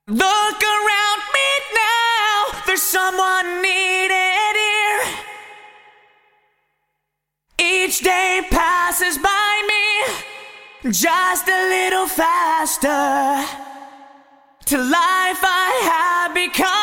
Look around me now, there's someone needed here. Each day passes by me, just a little faster. To life I have become